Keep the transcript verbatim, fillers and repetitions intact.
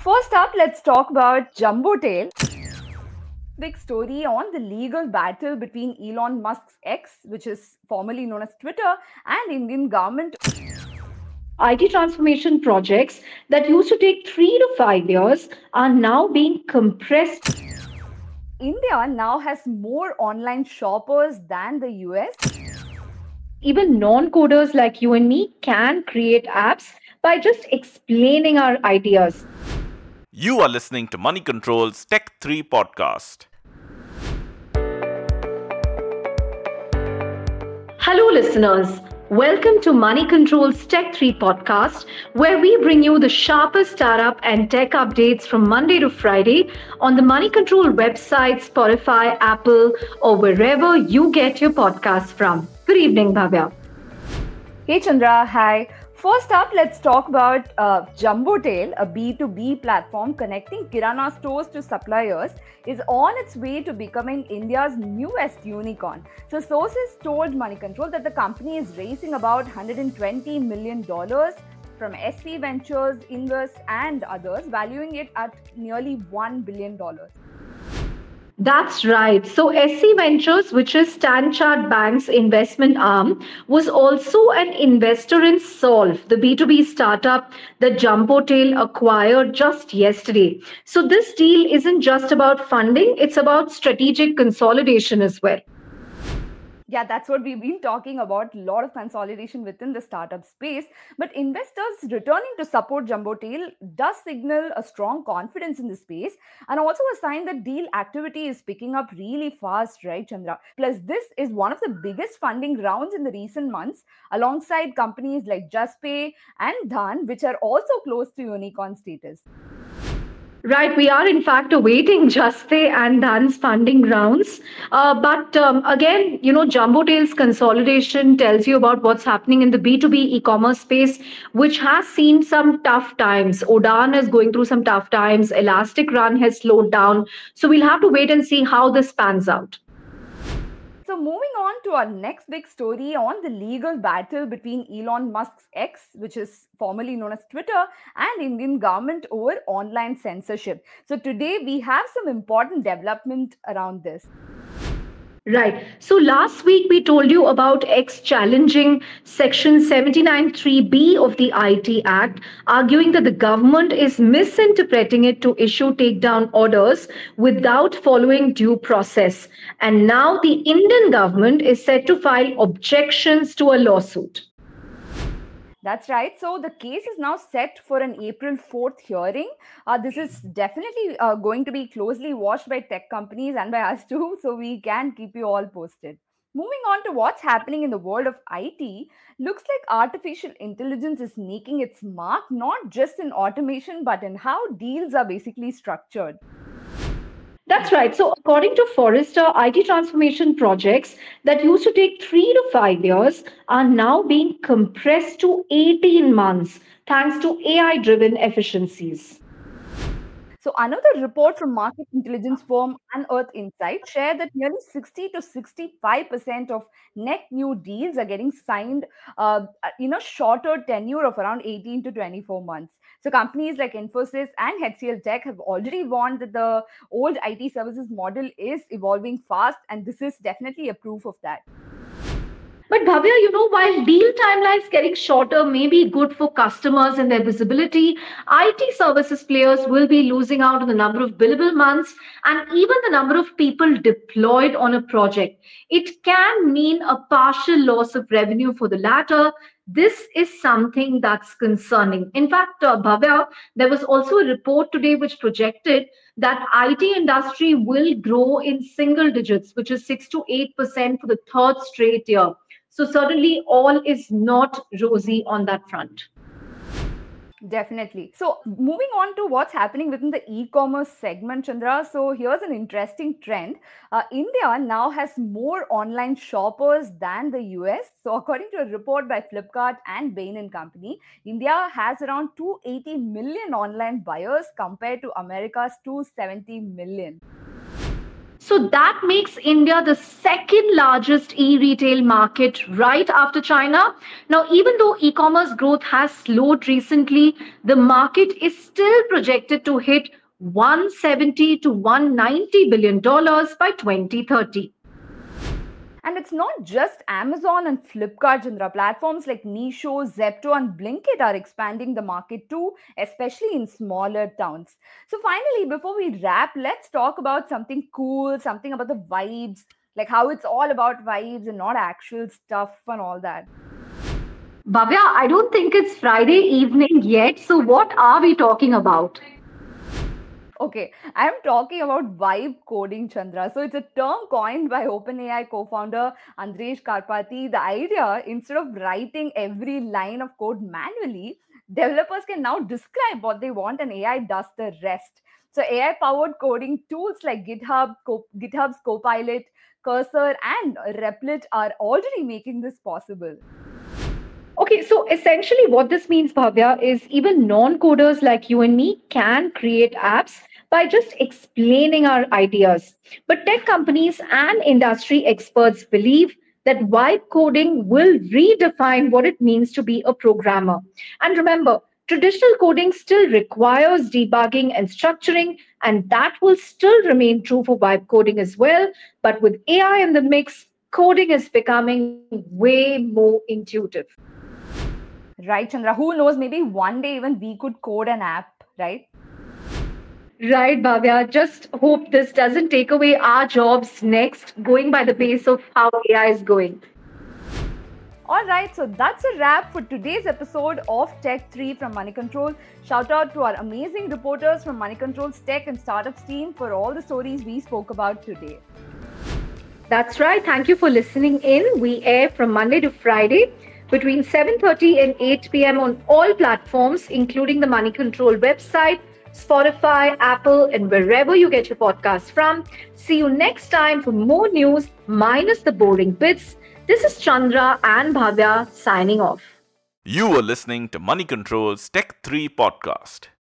First up, let's talk about Jumbo Tail. Big story on the legal battle between Elon Musk's X, which is formerly known as Twitter, and Indian government. I T transformation projects that used to take three to five years are now being compressed. India now has more online shoppers than the U S. Even non coders like you and me can create apps by just explaining our ideas. You are listening to Money Control's Tech three podcast. Hello, listeners. Welcome to Money Control's Tech three podcast, where we bring you the sharpest startup and tech updates from Monday to Friday on the Money Control website, Spotify, Apple, or wherever you get your podcasts from. Good evening, Bhavya. Hey Chandra, hi. First up, let's talk about uh, Jumbo Tail, a B two B platform connecting Kirana stores to suppliers, is on its way to becoming India's newest unicorn. So sources told Money Control that the company is raising about one hundred twenty million dollars from S V Ventures, Invest and others, valuing it at nearly one billion dollars. That's right. So S C Ventures, which is Stanchart Bank's investment arm, was also an investor in Solve, the B two B startup that Jumbo Tail acquired just yesterday. So this deal isn't just about funding, it's about strategic consolidation as well. Yeah, that's what we've been talking about. A lot of consolidation within the startup space. But investors returning to support Jumbo Tail does signal a strong confidence in the space and also a sign that deal activity is picking up really fast, right, Chandra? Plus, this is one of the biggest funding rounds in the recent months, alongside companies like JustPay and Dhan, which are also close to unicorn status. Right, we are in fact awaiting Justpay and Dhan's funding rounds. Uh, but um, again, you know, Jumbo Tail's consolidation tells you about what's happening in the B two B e-commerce space, which has seen some tough times. Odan is going through some tough times. Elastic Run has slowed down. So we'll have to wait and see how this pans out. So, moving on to our next big story on the legal battle between Elon Musk's X, which is formerly known as Twitter, and Indian government over online censorship. So, today we have some important development around this. Right. So last week we told you about X challenging Section seventy-nine three B of the I T Act, arguing that the government is misinterpreting it to issue takedown orders without following due process. And now the Indian government is set to file objections to a lawsuit. That's right. So the case is now set for an April fourth hearing. Uh, this is definitely uh, going to be closely watched by tech companies and by us too. So we can keep you all posted. Moving on to what's happening in the world of I T, looks like artificial intelligence is making its mark not just in automation, but in how deals are basically structured. That's right. So, according to Forrester, I T transformation projects that used to take three to five years are now being compressed to eighteen months thanks to A I driven efficiencies. So another report from market intelligence firm Unearth Insight shared that nearly sixty to sixty-five percent of net new deals are getting signed uh, in a shorter tenure of around eighteen to twenty-four months. So companies like Infosys and H C L Tech have already warned that the old I T services model is evolving fast, and this is definitely a proof of that. But Bhavya, you know, while deal timelines getting shorter may be good for customers and their visibility, I T services players will be losing out on the number of billable months and even the number of people deployed on a project. It can mean a partial loss of revenue for the latter. This is something that's concerning. In fact, uh, Bhavya, there was also a report today which projected that I T industry will grow in single digits, which is six to eight percent for the third straight year. So certainly all is not rosy on that front. Definitely. So, moving on to what's happening within the e commerce segment, Chandra. So, here's an interesting trend. Uh, India now has more online shoppers than the U S. So, according to a report by Flipkart and Bain and Company, India has around two hundred eighty million online buyers compared to America's two hundred seventy million. So that makes India the second largest e-retail market right after China. Now, even though e-commerce growth has slowed recently, the market is still projected to hit one hundred seventy to one hundred ninety billion dollars by twenty thirty. And it's not just Amazon and Flipkart, Chandra. Platforms like Meesho, Zepto, and Blinkit are expanding the market too, especially in smaller towns. So, finally, before we wrap, let's talk about something cool, something about the vibes, like how it's all about vibes and not actual stuff and all that. Bhavya, I don't think it's Friday evening yet. So, what are we talking about? Okay, I'm talking about vibe coding, Chandra. So it's a term coined by OpenAI co-founder Andrej Karpathy. The idea, instead of writing every line of code manually, developers can now describe what they want and A I does the rest. So A I-powered coding tools like GitHub, Co- GitHub's Copilot, Cursor, and Replit are already making this possible. Okay, so essentially what this means, Bhavya, is even non-coders like you and me can create apps by just explaining our ideas. But tech companies and industry experts believe that vibe coding will redefine what it means to be a programmer. And remember, traditional coding still requires debugging and structuring, and that will still remain true for vibe coding as well. But with A I in the mix, coding is becoming way more intuitive. Right, Chandra? Who knows? Maybe one day even we could code an app, right? Right, Bhavya. Just hope this doesn't take away our jobs next, going by the pace of how A I is going. All right, so that's a wrap for today's episode of Tech three from Money Control. Shout out to our amazing reporters from Money Control's Tech and Startups team for all the stories we spoke about today. That's right. Thank you for listening in. We air from Monday to Friday between seven thirty and eight p.m. on all platforms, including the Money Control website, Spotify, Apple, and wherever you get your podcasts from. See you next time for more news minus the boring bits. This is Chandra and Bhavya signing off. You were listening to Money Control's Tech three podcast.